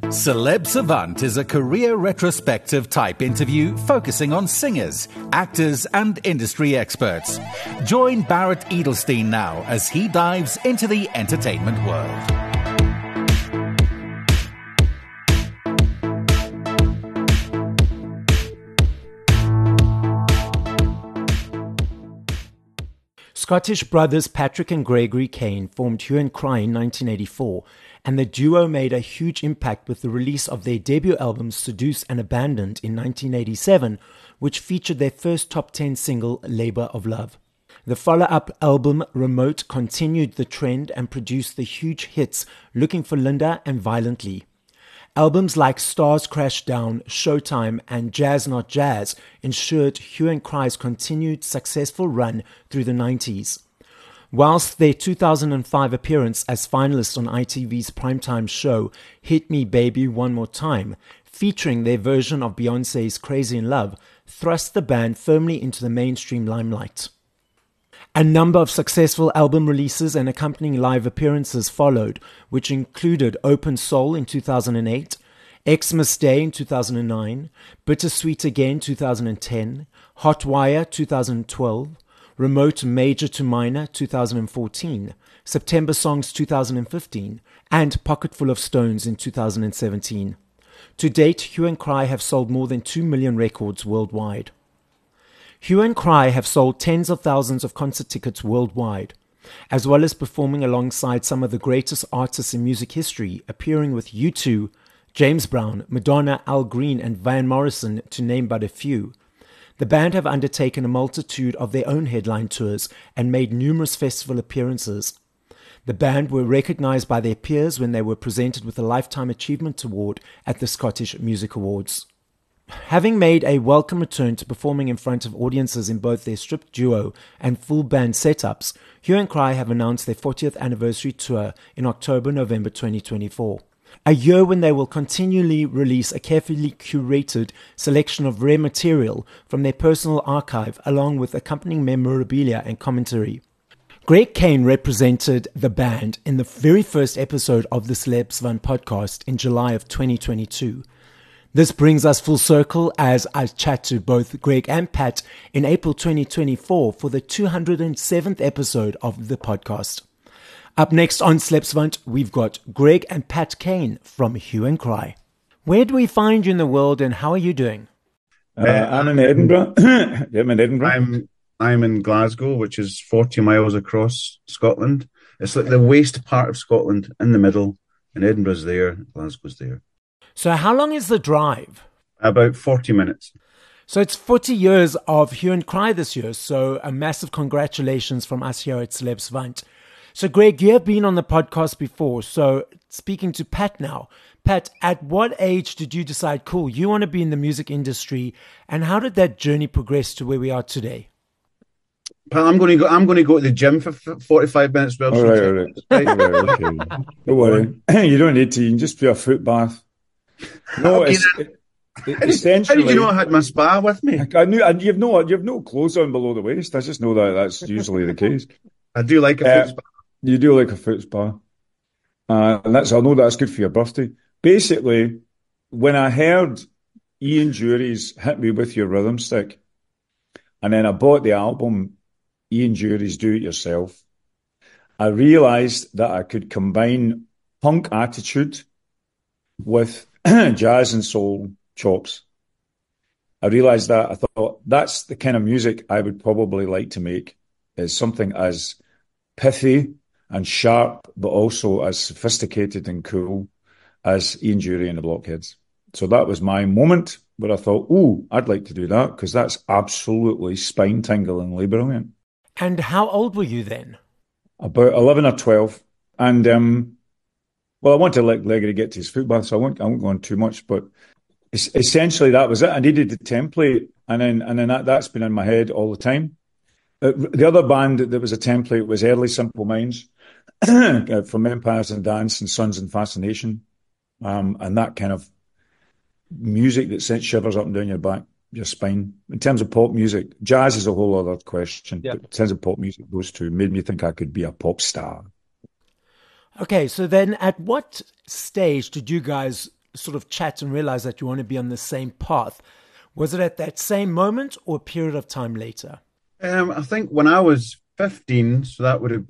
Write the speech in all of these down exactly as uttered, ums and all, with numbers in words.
Celeb Savant is a career retrospective type interview focusing on singers, actors, and industry experts. Join Barrett Edelstein now as he dives into the entertainment world. Scottish brothers Patrick and Gregory Kane formed Hue and Cry in nineteen eighty-four, and the duo made a huge impact with the release of their debut album Seduce and Abandoned in nineteen eighty-seven, which featured their first top ten single, Labour of Love. The follow-up album Remote continued the trend and produced the huge hits Looking for Linda and Violently. Albums like Stars Crash Down, Showtime, and Jazz Not Jazz ensured Hue and Cry's continued successful run through the nineties. Whilst their two thousand five appearance as finalists on I T V's primetime show Hit Me Baby One More Time, featuring their version of Beyoncé's Crazy in Love, thrust the band firmly into the mainstream limelight. A number of successful album releases and accompanying live appearances followed, which included Open Soul in two thousand eight, Xmas Day in two thousand nine, Bittersweet Again two thousand ten, Hotwire two thousand twelve, Remote Major to Minor two thousand fourteen, September Songs two thousand fifteen, and Pocketful of Stones in two thousand seventeen. To date, Hue and Cry have sold more than two million records worldwide. Hue and Cry have sold tens of thousands of concert tickets worldwide, as well as performing alongside some of the greatest artists in music history, appearing with U two, James Brown, Madonna, Al Green, and Van Morrison, to name but a few. The band have undertaken a multitude of their own headline tours and made numerous festival appearances. The band were recognized by their peers when they were presented with a Lifetime Achievement Award at the Scottish Music Awards. Having made a welcome return to performing in front of audiences in both their stripped duo and full band setups, Hue and Cry have announced their fortieth anniversary tour in October-November twenty twenty-four. A year when they will continually release a carefully curated selection of rare material from their personal archive, along with accompanying memorabilia and commentary. Greg Kane represented the band in the very first episode of the Celeb Savant podcast in July of twenty twenty-two. This brings us full circle as I chat to both Greg and Pat in April twenty twenty-four for the two hundred seventh episode of the podcast. Up next on Celeb Savant, we've got Greg and Pat Kane from Hue and Cry. Where do we find you in the world and how are you doing? Uh, I'm in Edinburgh. I'm in Edinburgh. I'm, I'm in Glasgow, which is forty miles across Scotland. It's like the waste part of Scotland in the middle, and Edinburgh's there, Glasgow's there. So how long is the drive? About forty minutes. So it's forty years of Hue and Cry this year, so a massive congratulations from us here at Celeb Savant. So Greg, you have been on the podcast before, so speaking to Pat now. Pat, at what age did you decide, cool, you want to be in the music industry, and how did that journey progress to where we are today? Pat, I'm going to go. I'm going to go to the gym for forty-five minutes. Well, all right, all right, right. all right, okay. Don't worry, you don't need to. You can just do a foot bath. No, okay, it's, it, essentially. How did you know I had my spa with me? I knew, and you've no, you've no clothes on below the waist. I just know that that's usually the case. I do like a uh, foot spa. You do like a foot spa, uh, and that's. I know that's good for your birthday. Basically, when I heard Ian Dury's "Hit Me With Your Rhythm Stick," and then I bought the album Ian Dury's "Do It Yourself," I realised that I could combine punk attitude with jazz and soul chops. I realised that. I thought that's the kind of music I would probably like to make, is something as pithy and sharp, but also as sophisticated and cool as Ian Dury and the Blockheads. So that was my moment where I thought, oh, I'd like to do that, because that's absolutely spine-tinglingly brilliant. And how old were you then? About eleven or twelve. And, um, well, I want to let Gregory get to his foot bath, so I won't, I won't go on too much, but essentially that was it. I needed the template, and then and then that, that's been in my head all the time. Uh, the other band that was a template was Early Simple Minds, from Empires and Dance and Sons and Fascination, um, and that kind of music that sent shivers up and down your back, your spine. In terms of pop music, jazz is a whole other question, yeah. But in terms of pop music, those two made me think I could be a pop star. Okay, so then at what stage did you guys sort of chat and realize that you want to be on the same path? Was it at that same moment or a period of time later? Um, I think when I was fifteen, so that would have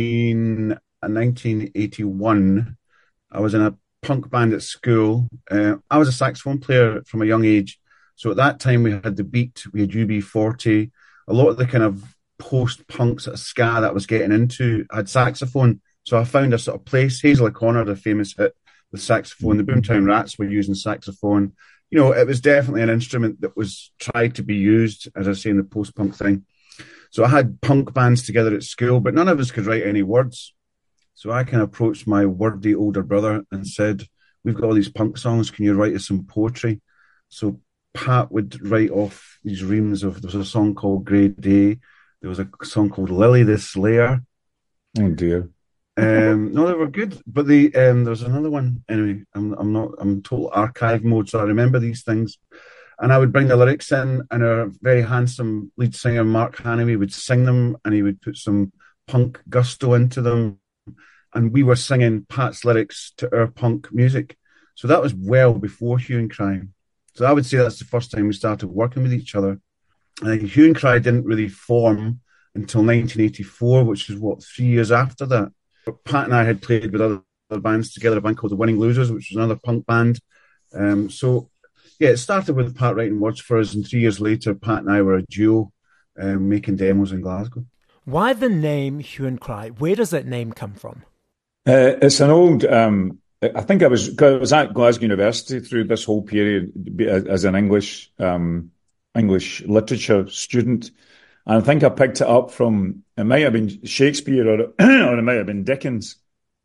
been nineteen eighty-one, I was in a punk band at school. Uh, I was a saxophone player from a young age. So at that time we had the Beat, we had U B forty, a lot of the kind of post-punk sort of ska that I was getting into. I had saxophone. So I found a sort of place. Hazel O'Connor, the famous hit with saxophone. The Boomtown Rats were using saxophone. You know, it was definitely an instrument that was tried to be used, as I say, in the post-punk thing. So I had punk bands together at school, but none of us could write any words. So I kind of approached my wordy older brother and said, we've got all these punk songs. Can you write us some poetry? So Pat would write off these reams of, there was a song called Grey Day. There was a song called Lily the Slayer. Oh dear. um, no, they were good, but the um, there was another one. Anyway, I'm I'm not I'm total archive mode, so I remember these things. And I would bring the lyrics in, and our very handsome lead singer Mark Hanaway would sing them, and he would put some punk gusto into them. And we were singing Pat's lyrics to our punk music, so that was well before Hue and Cry. So I would say that's the first time we started working with each other. And Hue and Cry didn't really form until nineteen eighty-four, which is what three years after that. But Pat and I had played with other, other bands together, a band called the Winning Losers, which was another punk band. Um, so, yeah, it started with Pat writing words for us, and three years later, Pat and I were a duo um, making demos in Glasgow. Why the name Hue and Cry? Where does that name come from? Uh, it's an old, um, I think I was, I was at Glasgow University through this whole period as an English, um, English literature student. And I think I picked it up from, it might have been Shakespeare or, or it might have been Dickens.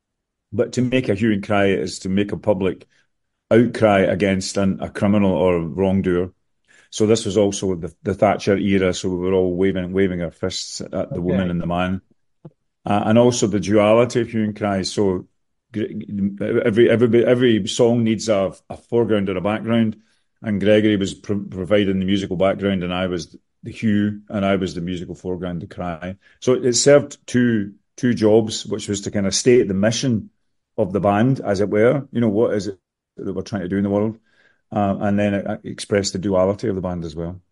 But to make a hue and cry is to make a public outcry against an, a criminal or wrongdoer. So this was also the, the Thatcher era. So we were all waving, waving our fists at the okay. woman and the man. Uh, and also the duality of hue and cry. So every, every, every song needs a, a foreground and a background. And Gregory was pro- providing the musical background, and I was the hue, and I was the musical foreground, the cry. So it served two two jobs, which was to kind of state the mission of the band, as it were. You know, what is it that we're trying to do in the world? Uh, and then it expressed the duality of the band as well.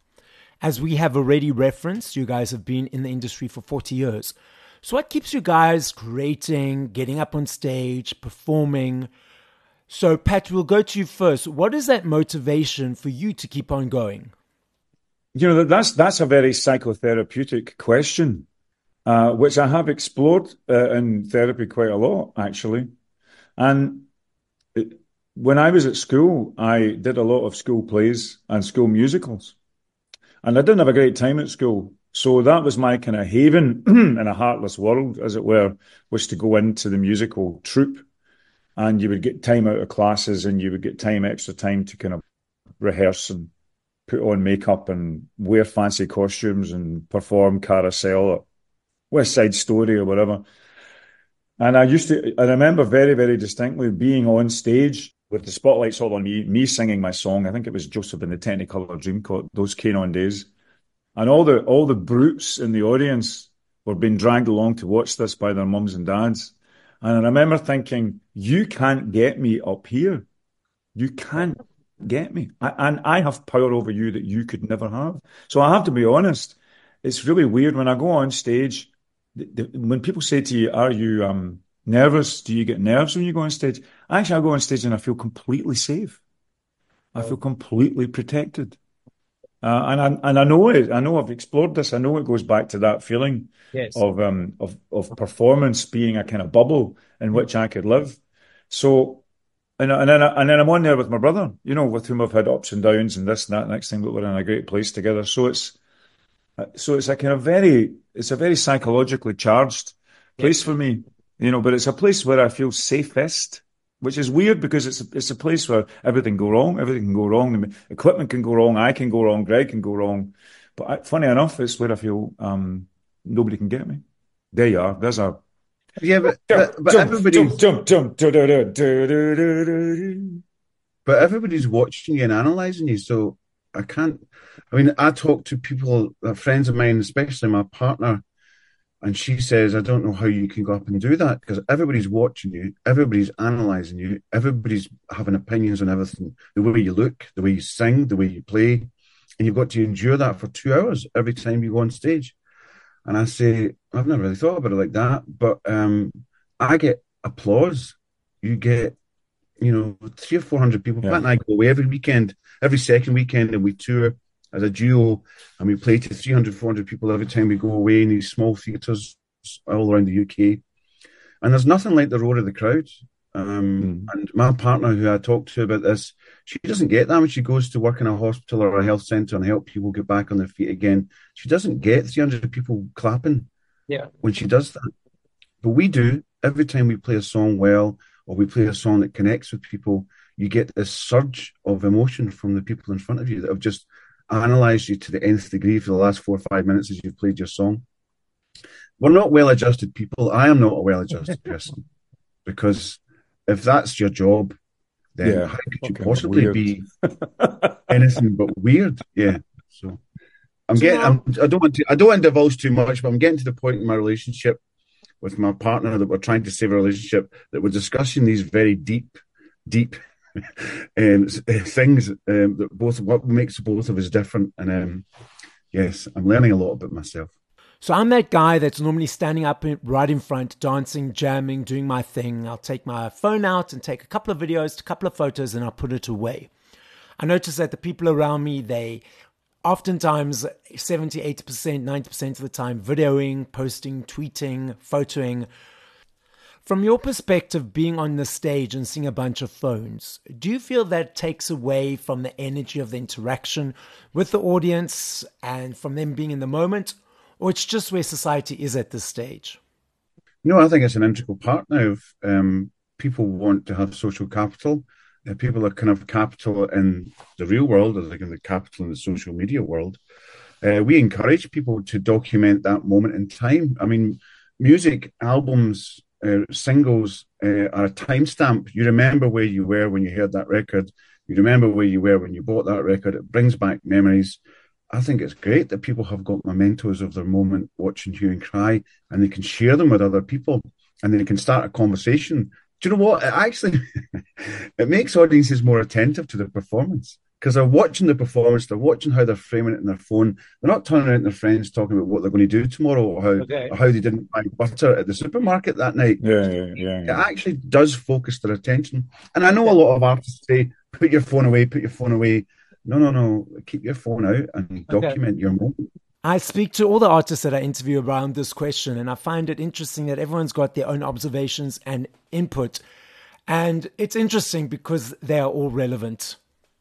As we have already referenced, you guys have been in the industry for forty years. So what keeps you guys creating, getting up on stage, performing? So, Pat, we'll go to you first. What is that motivation for you to keep on going? You know, that's that's a very psychotherapeutic question, uh, which I have explored uh, in therapy quite a lot, actually. And it, when I was at school, I did a lot of school plays and school musicals. And I didn't have a great time at school. So that was my kind of haven in a heartless world, as it were, was to go into the musical troupe. And you would get time out of classes, and you would get time, extra time to kind of rehearse and put on makeup and wear fancy costumes and perform Carousel or West Side Story or whatever. And I used to, I remember very, very distinctly being on stage with the spotlights all on me, me singing my song. I think it was Joseph and the Technicolor Dreamcoat, those came on days. And all the, all the brutes in the audience were being dragged along to watch this by their mums and dads. And I remember thinking, you can't get me up here. You can't get me. I, and I have power over you that you could never have. So I have to be honest. It's really weird when I go on stage. The, the, when people say to you, are you um, nervous? Do you get nerves when you go on stage? Actually, I go on stage and I feel completely safe. I feel completely protected. Uh, and I and I know it. I know I've explored this. I know it goes back to that feeling yes. of um of of performance being a kind of bubble in which I could live. So, and and then I, and then I'm on there with my brother, you know, with whom I've had ups and downs and this and that. Next thing, but we're in a great place together. So it's so it's a kind of very it's a very psychologically charged place yes. for me, you know. But it's a place where I feel safest. Which is weird because it's a, it's a place where everything can go wrong, everything can go wrong, the equipment can go wrong, I can go wrong, Greg can go wrong. But I, funny enough, it's where I feel um, nobody can get me. There you are. There's a yeah, but but, but jump, everybody's jump, jump, jump, do, do, do, do, do, do. But everybody's watching you and analysing you. So I can't. I mean, I talk to people, uh, friends of mine, especially my partner, And she says, I don't know how you can go up and do that because everybody's watching you, everybody's analysing you, everybody's having opinions on everything, the way you look, the way you sing, the way you play. And you've got to endure that for two hours every time you go on stage. And I say, I've never really thought about it like that, but um, I get applause. You get, you know, three or four hundred people. Yeah. Pat and I go away every weekend, every second weekend, and we tour as a duo, and we play to three hundred, four hundred people every time we go away in these small theatres all around the U K. And there's nothing like the roar of the crowd. Um, mm. And my partner, who I talked to about this, she doesn't get that when she goes to work in a hospital or a health centre and help people get back on their feet again. She doesn't get three hundred people clapping yeah. when she does that. But we do. Every time we play a song well, or we play a song that connects with people, you get this surge of emotion from the people in front of you that have just analysed you to the nth degree for the last four or five minutes as you've played your song. We're not well-adjusted people. I am not a well-adjusted person, because if that's your job, then yeah, how could you possibly weird. be anything but weird? Yeah. So I'm so getting. I'm, I don't want to. I don't want to divulge too much, but I'm getting to the point in my relationship with my partner that we're trying to save a relationship, that we're discussing these very deep, deep um, things um, that both what makes both of us different. And um, yes, I'm learning a lot about myself. So I'm that guy that's normally standing up right in front, dancing, jamming, doing my thing. I'll take my phone out and take a couple of videos, a couple of photos, and I'll put it away. I notice that the people around me, they oftentimes seventy, eighty percent, ninety percent of the time videoing, posting, tweeting, photoing. From your perspective, being on the stage and seeing a bunch of phones, do you feel that takes away from the energy of the interaction with the audience and from them being in the moment? Or it's just where society is at this stage? No, I think it's an integral part now of um, people want to have social capital. Uh, people are kind of capital in the real world, or like in the capital in the social media world. Uh, we encourage people to document that moment in time. I mean, music, albums, uh, singles uh, are a timestamp. You remember where you were when you heard that record. You remember where you were when you bought that record. It brings back memories. I think it's great that people have got mementos of their moment watching Hue and Cry, and they can share them with other people, and they can start a conversation. Do you know what? It actually, it makes audiences more attentive to the performance, because they're watching the performance, they're watching how they're framing it in their phone. They're not turning around to their friends talking about what they're going to do tomorrow, or how, okay. or how they didn't buy butter at the supermarket that night. Yeah, yeah, yeah, yeah. It actually does focus their attention. And I know a lot of artists say, put your phone away, put your phone away. No, no, no. Keep your phone out and document okay. your moment. I speak to all the artists that I interview around this question, and I find it interesting that everyone's got their own observations and input. And it's interesting because they are all relevant.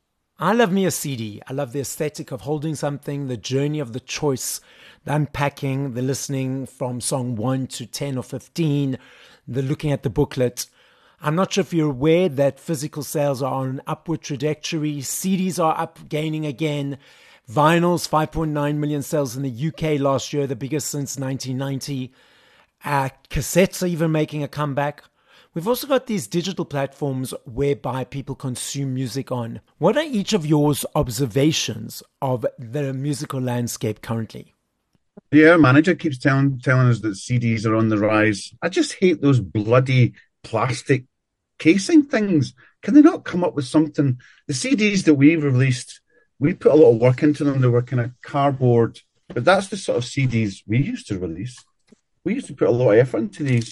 I love me a C D. I love the aesthetic of holding something, the journey of the choice, the unpacking, the listening from song one to ten or fifteen, the looking at the booklet. I'm not sure if you're aware that physical sales are on an upward trajectory. C Ds are up, gaining again. Vinyls, five point nine million sales in the U K last year, the biggest since nineteen ninety. Uh, cassettes are even making a comeback. We've also got these digital platforms whereby people consume music on. What are each of your observations of the musical landscape currently? Yeah, our manager keeps telling telling us that C Ds are on the rise. I just hate those bloody plastic casing things. Can they not come up with something? The C Ds that we released, we put a lot of work into them. They were kind of cardboard, but that's the sort of C Ds we used to release. We used to put a lot of effort into these,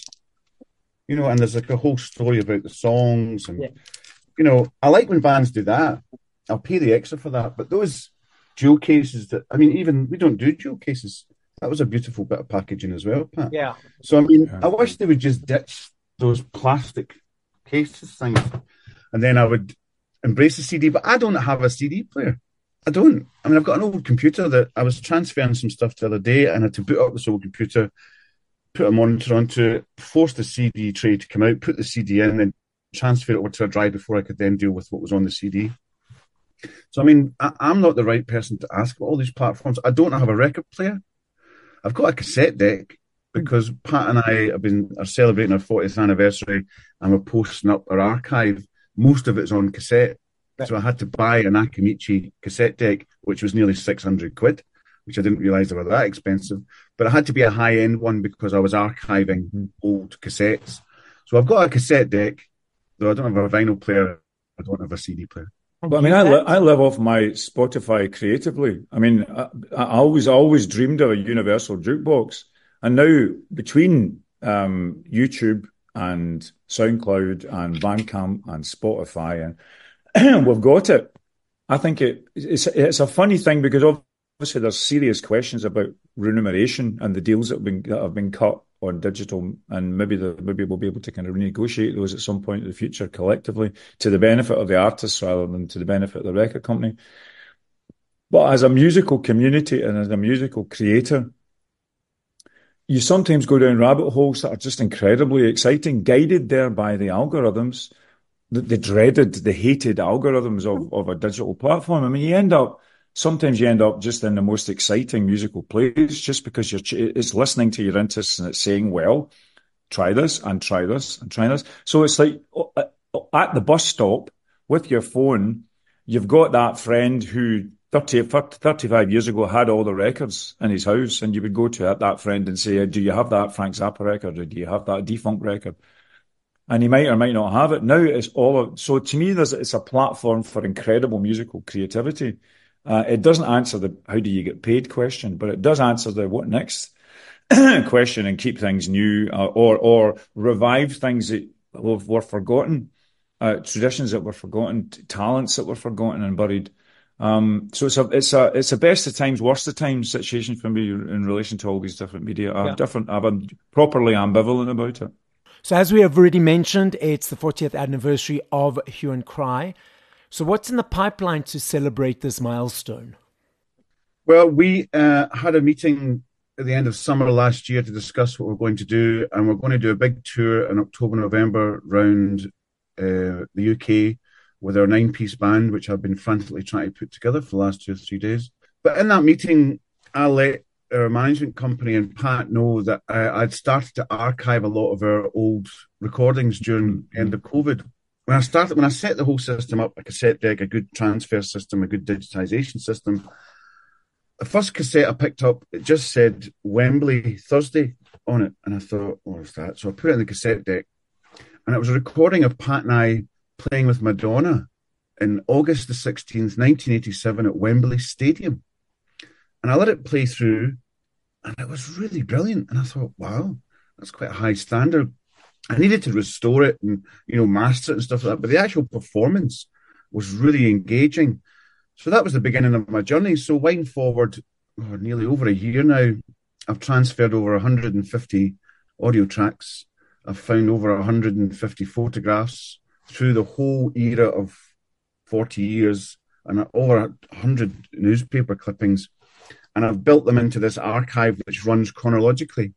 you know, and there's like a whole story about the songs. And, yeah. you know, I like when bands do that. I'll pay the extra for that. But those jewel cases that, I mean, even we don't do jewel cases. That was a beautiful bit of packaging as well, Pat. Yeah. So, I mean, I wish they would just ditch those plastic cases things, and then I would embrace the C D. But I don't have a C D player. I don't. I mean, I've got an old computer that I was transferring some stuff the other day, and I had to boot up this old computer, put a monitor onto it, force the C D tray to come out, put the C D in, and transfer it over to a drive before I could then deal with what was on the C D. So, I mean, I, I'm not the right person to ask about all these platforms. I don't have a record player. I've got a cassette deck, because Pat and I have been are celebrating our fortieth anniversary, and we're posting up our archive. Most of it's on cassette. Right. So I had to buy an Akimichi cassette deck, which was nearly six hundred quid, which I didn't realise they were that expensive. but it had to be a high-end one because I was archiving mm-hmm. old cassettes. So I've got a cassette deck, though I don't have a vinyl player. I don't have a C D player. But I mean, I, li- I live off my Spotify creatively. I mean, I, I always, always dreamed of a universal jukebox. And now between um, YouTube and SoundCloud and Bandcamp and Spotify, and we've got it. I think it, it's, it's a funny thing because obviously there's serious questions about remuneration and the deals that have been, that have been cut on digital, and maybe the, maybe we'll be able to kind of renegotiate those at some point in the future collectively to the benefit of the artists rather than to the benefit of the record company. But as a musical community and as a musical creator, you sometimes go down rabbit holes that are just incredibly exciting, guided there by the algorithms, the, the dreaded, the hated algorithms of, of a digital platform. I mean, you end up Sometimes you end up just in the most exciting musical plays just because you're, it's listening to your interests and it's saying, well, try this and try this and try this. So it's like at the bus stop with your phone, you've got that friend who thirty, thirty-five years ago had all the records in his house, and you would go to that friend and say, do you have that Frank Zappa record, or do you have that Defunct record? And he might or might not have it. Now it's all, so to me, there's, it's a platform for incredible musical creativity. Uh, it doesn't answer the how do you get paid question, but it does answer the what next question and keep things new, uh, or or revive things that were forgotten, uh, traditions that were forgotten, talents that were forgotten and buried. Um, so it's a it's a it's a best of times, worst of times situation for me in relation to all these different media. I'm yeah. different. I'm properly ambivalent about it. So as we have already mentioned, it's the fortieth anniversary of Hue and Cry. So what's in the pipeline to celebrate this milestone? Well, we uh, had a meeting at the end of summer last year to discuss what we're going to do, and we're going to do a big tour in October, November around uh, the U K with our nine-piece band, which I've been frantically trying to put together for the last two or three days. But in that meeting, I let our management company and Pat know that I, I'd started to archive a lot of our old recordings during the end of COVID. When I started, when I set the whole system up, a cassette deck, a good transfer system, a good digitization system, the first cassette I picked up, it just said Wembley Thursday on it. And I thought, what was that? So I put it in the cassette deck. And it was a recording of Pat and I playing with Madonna in August the sixteenth, nineteen eighty-seven at Wembley Stadium. And I let it play through, and it was really brilliant. And I thought, wow, that's quite a high standard. I needed to restore it and, you know, master it and stuff like that. But the actual performance was really engaging. So that was the beginning of my journey. So wind forward, oh, nearly over a year now, I've transferred over one hundred fifty audio tracks. I've found over one hundred fifty photographs through the whole era of forty years and over one hundred newspaper clippings. And I've built them into this archive which runs chronologically.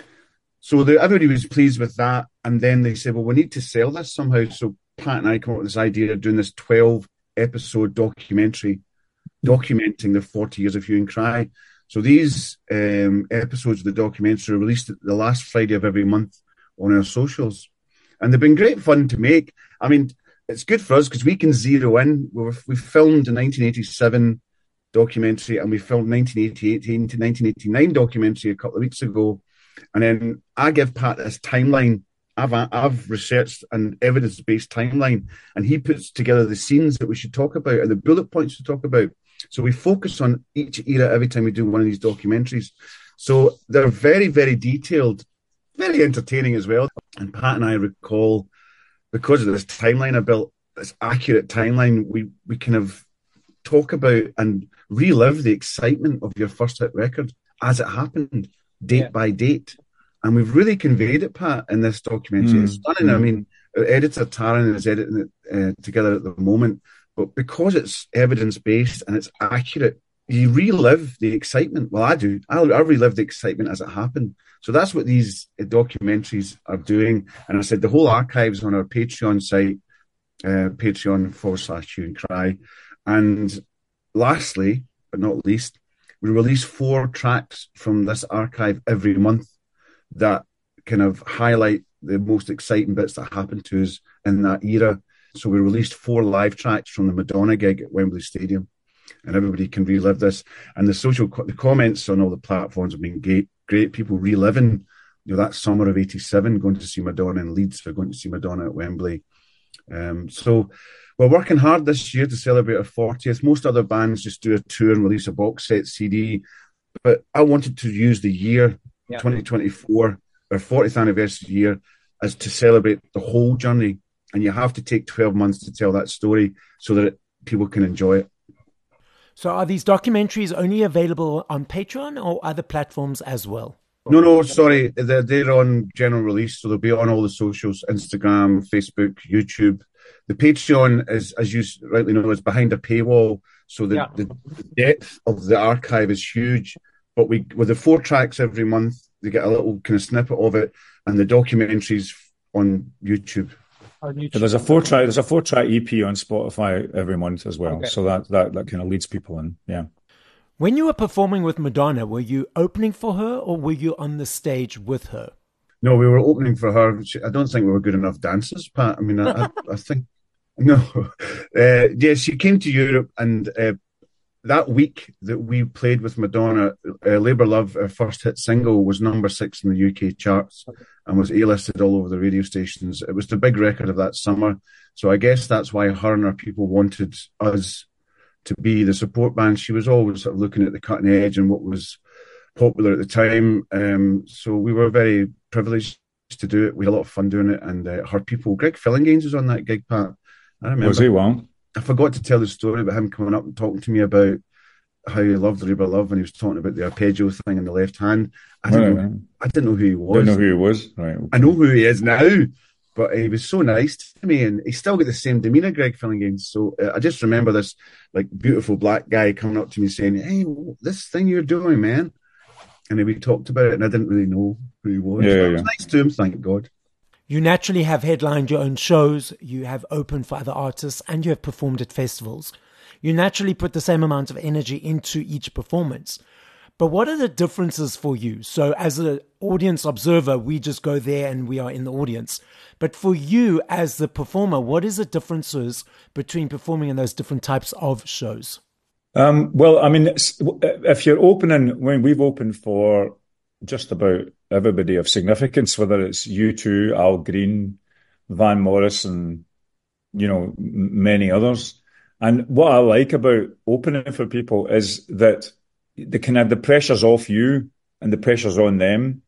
So the, everybody was pleased with that. And then they said, well, we need to sell this somehow. So Pat and I come up with this idea of doing this twelve episode documentary documenting the forty years of Hue and Cry. So these um, episodes of the documentary are released the last Friday of every month on our socials. And they've been great fun to make. I mean, it's good for us because we can zero in. We, were, we filmed a nineteen eighty-seven documentary and we filmed nineteen eighty-eight to nineteen eighty-nine documentary a couple of weeks ago. And then I give Pat this timeline. I've I've researched an evidence-based timeline, and he puts together the scenes that we should talk about and the bullet points to talk about. So we focus on each era every time we do one of these documentaries. So they're very, very detailed, very entertaining as well. And Pat and I recall, because of this timeline I built, this accurate timeline, we, we kind of talk about and relive the excitement of your first hit record as it happened, date yeah. by date. And we've really conveyed it, Pat, in this documentary. Mm. It's stunning. Mm. I mean, our editor, Taryn, is editing it uh, together at the moment. But because it's evidence-based and it's accurate, you relive the excitement. Well, I do. I, I relive the excitement as it happened. So that's what these uh, documentaries are doing. And I said the whole archive's on our Patreon site, uh, Patreon forward slash Hue and Cry. And lastly, but not least, we release four tracks from this archive every month that kind of highlight the most exciting bits that happened to us in that era. So we released four live tracks from the Madonna gig at Wembley Stadium, and everybody can relive this. And the social, the comments on all the platforms have been great, great. People reliving, you know, that summer of eighty-seven, going to see Madonna in Leeds, or going to see Madonna at Wembley. Um, so we're working hard this year to celebrate our fortieth. Most other bands just do a tour and release a box set C D, but I wanted to use the year yeah. twenty twenty-four, our fortieth anniversary year, as to celebrate the whole journey. And you have to take twelve months to tell that story so that it, people can enjoy it. So are these documentaries only available on Patreon or other platforms as well? No, no, sorry. They're, they're on general release, so they'll be on all the socials, Instagram, Facebook, YouTube. The Patreon is, as you rightly know, is behind a paywall. So the, yeah. the depth of the archive is huge. But we, with the four tracks every month, they get a little kind of snippet of it, and the documentaries on YouTube. So there's a four track there's a four track E P on Spotify every month as well. Okay. So that, that that kind of leads people in. Yeah. When you were performing with Madonna, were you opening for her or were you on the stage with her? No, we were opening for her. I don't think we were good enough dancers, Pat. I mean, I, I, I think no. Uh, yeah, she came to Europe, and uh, that week that we played with Madonna, uh, Labour Love, our first hit single, was number six in the U K charts. Okay. And was A-listed all over the radio stations. It was the big record of that summer. So I guess that's why her and her people wanted us to be the support band. She was always sort of looking at the cutting edge and what was popular at the time. Um, so we were very privileged to do it. We had a lot of fun doing it. And uh, her people, Greg Fillinganes was on that gig, Pat. I remember. Was he? Well, I forgot to tell the story about him coming up and talking to me about how he loved Labour Love, when he was talking about the arpeggio thing in the left hand. I didn't, right, know, right. I didn't know who he was. Didn't know who he was. Right. Okay. I know who he is now, but he was so nice to me, and he still got the same demeanour, Greg Fillinganes. So uh, I just remember this like beautiful black guy coming up to me saying, "Hey, this thing you're doing, man," and then we talked about it, and I didn't really know who he was. Yeah, yeah, it was yeah. nice to him, thank God. You naturally have headlined your own shows, you have opened for other artists, and you have performed at festivals. You naturally put the same amount of energy into each performance. But what are the differences for you? So as an audience observer, we just go there and we are in the audience. But for you as the performer, what is the differences between performing in those different types of shows? Um, well, I mean, if you're opening, when we've opened for just about everybody of significance, whether it's U two, Al Green, Van Morrison, you know, many others. And what I like about opening for people is that the kind of the pressure's off you and the pressure's on them,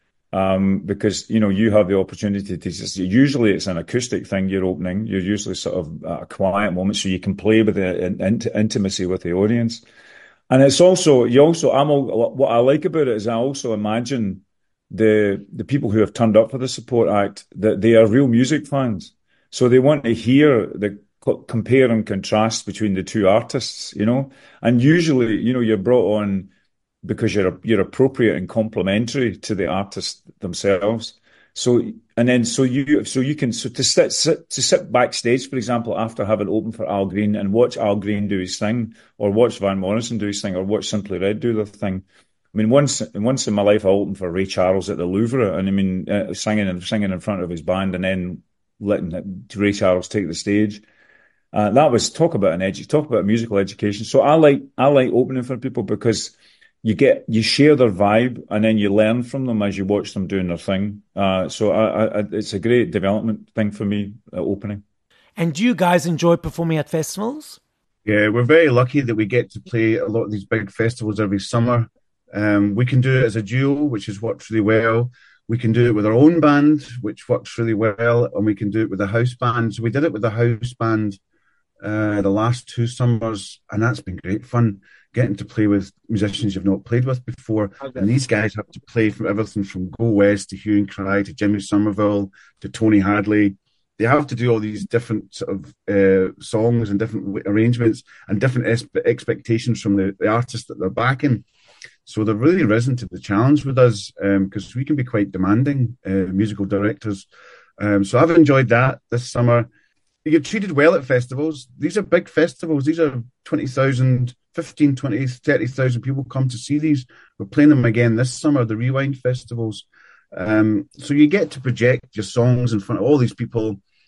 um, because you know you have the opportunity to. Just, usually it's an acoustic thing you're opening. You're usually sort of at a quiet moment, so you can play with the in, in, intimacy with the audience. And it's also you also I'm all, what I like about it is I also imagine the the people who have turned up for the support act that they are real music fans, so they want to hear the compare and contrast between the two artists, you know, and usually, you know, you're brought on because you're you're appropriate and complementary to the artists themselves. So and then so you so you can so to sit, sit to sit backstage, for example, after having opened for Al Green and watch Al Green do his thing, or watch Van Morrison do his thing, or watch Simply Red do their thing. I mean, once once in my life I opened for Ray Charles at the Louvre, and I mean, uh, singing and singing in front of his band, and then letting Ray Charles take the stage. Uh, that was talk about an edu- talk about musical education. So I like I like opening for people because you get you share their vibe and then you learn from them as you watch them doing their thing. Uh, so I, I, it's a great development thing for me, uh, opening. And do you guys enjoy performing at festivals? Yeah, we're very lucky that we get to play a lot of these big festivals every summer. Um, we can do it as a duo, which has worked really well. We can do it with our own band, which works really well, and we can do it with a house band. So we did it with a house band Uh, the last two summers, and that's been great fun, getting to play with musicians you've not played with before. Okay. And these guys have to play from everything from Go West to Hue and Cry to Jimmy Somerville to Tony Hadley. They have to do all these different sort of uh, songs and different arrangements and different es- expectations from the, the artist that they're backing. So they've really risen to the challenge with us because um, we can be quite demanding uh, musical directors. Um, so I've enjoyed that this summer. You get treated well at festivals. These are big festivals. These are twenty thousand, fifteen, twenty, thirty thousand people come to see these. We're playing them again this summer, the Rewind festivals. Um, so you get to project your songs in front of all these people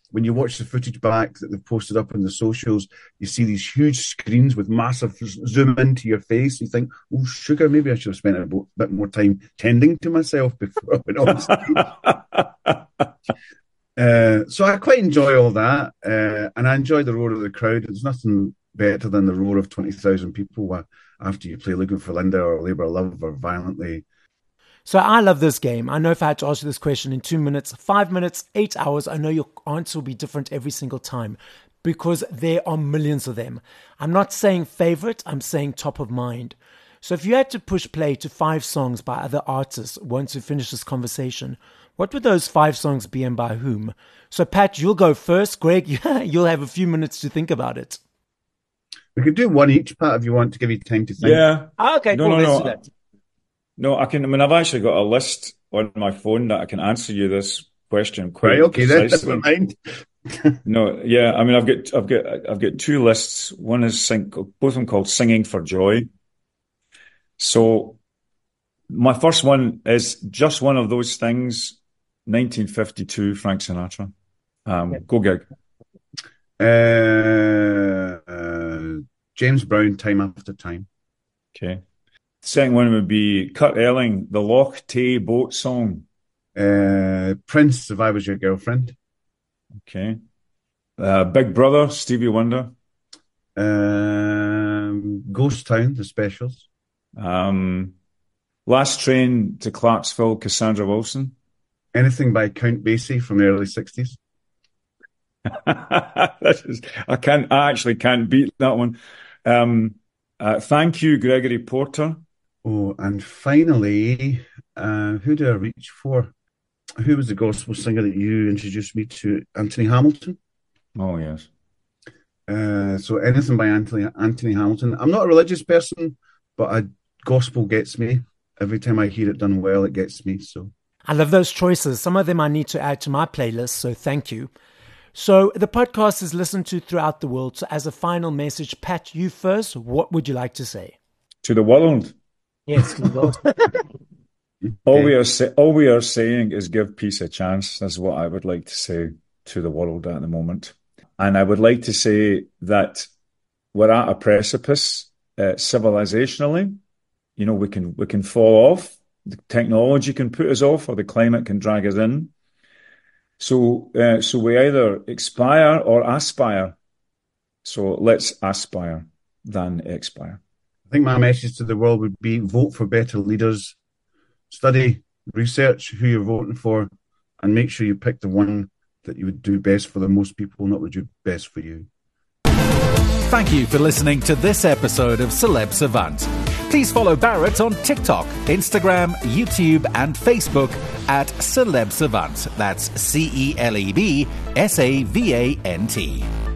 when you watch the footage back that they've posted up on the socials, you see these huge screens with massive zoom into your face. You think, oh, sugar, maybe I should have spent a bit more time tending to myself before I went on stage. uh, so I quite enjoy all that. Uh, and I enjoy the roar of the crowd. There's nothing better than the roar of twenty thousand people after you play Looking for Linda or Labour of Love or Violently. So I love this game. I know if I had to ask you this question in two minutes, five minutes, eight hours, I know your answer will be different every single time because there are millions of them. I'm not saying favorite, I'm saying top of mind. So if you had to push play to five songs by other artists once we finish this conversation, what would those five songs be and by whom? So Pat, you'll go first. Greg, you'll have a few minutes to think about it. We could do one each, Pat, if you want to give you time to think. Yeah. Ah, okay, no, cool. No, Let's no. do that. No, I can. I mean, I've actually got a list on my phone that I can answer you this question quite right, okay, precisely. Never mind. No, yeah. I mean, I've got, I've got, I've got two lists. One is sing, both of them called "Singing for Joy." So, my first one is just one of those things. nineteen fifty-two, Frank Sinatra. Um, yeah. Go Gig. Uh, uh, James Brown, Time After Time. Okay. Second one would be Kurt Elling, the Loch Tay boat song. Uh, Prince, If I Was Your Girlfriend. Okay. Uh, Big Brother, Stevie Wonder. Um, Ghost Town, The Specials. Um, Last Train to Clarksville, Cassandra Wilson. Anything by Count Basie from the early sixties. This is, I can't. I actually can't beat that one. Um, uh, Thank You, Gregory Porter. Oh, and finally, uh, who do I reach for? Who was the gospel singer that you introduced me to? Anthony Hamilton. Oh, yes. Uh, so anything by Anthony Anthony Hamilton. I'm not a religious person, but a gospel gets me. Every time I hear it done well, it gets me. So I love those choices. Some of them I need to add to my playlist, so thank you. So the podcast is listened to throughout the world. So as a final message, Pat, you first, what would you like to say? To the world. Yes, to the world. all, we are say, all we are saying is give peace a chance. That's what I would like to say to the world at the moment. And I would like to say that we're at a precipice uh, civilizationally. You know, we can we can fall off. The technology can put us off, or the climate can drag us in. So, uh, so we either expire or aspire. So let's aspire than expire. I think my message to the world would be vote for better leaders, study, research who you're voting for, and make sure you pick the one that you would do best for the most people, not would do best for you. Thank you for listening to this episode of Celeb Savant. Please follow Barrett on TikTok, Instagram, YouTube, and Facebook at Celeb Savant. That's C E L E B S A V A N T.